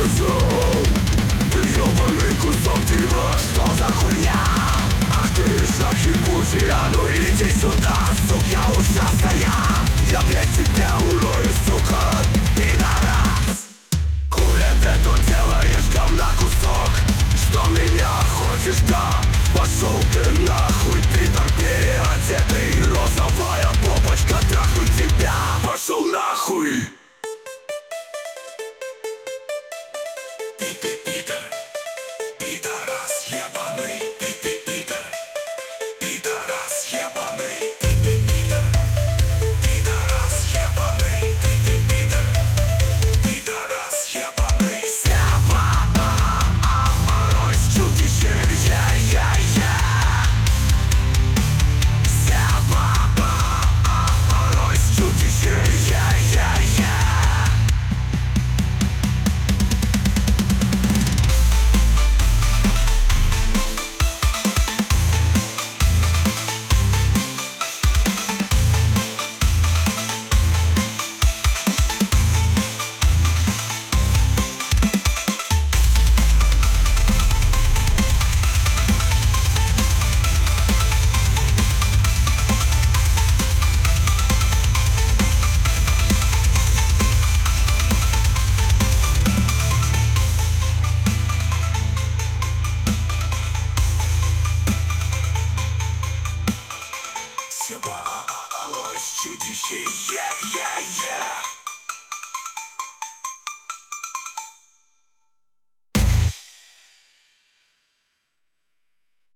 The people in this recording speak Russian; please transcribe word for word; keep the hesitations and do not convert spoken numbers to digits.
держу. Ты ёбаный кусок дерьма, что за хуйня? Ах ты шахи пути, а ну иди сюда, сука ужасная. Я, блядь, тебя урою, сука, пидорас. Хули ты тут делаешь, говна кусок? Что меня хочешь, да? Пошел ты нахуй, пидор переодетый. Розовая попочка, трахнуть тебя. Пошел нахуй. Ты, ты, пидор, пидорас ебаный. Ты, ты, пидор, пидорас ебаный. Ты, ты, пидор, пидорас ебаный. Ты, ты, пидор, пидорас ебаный. Чудище, yeah, yeah, yeah.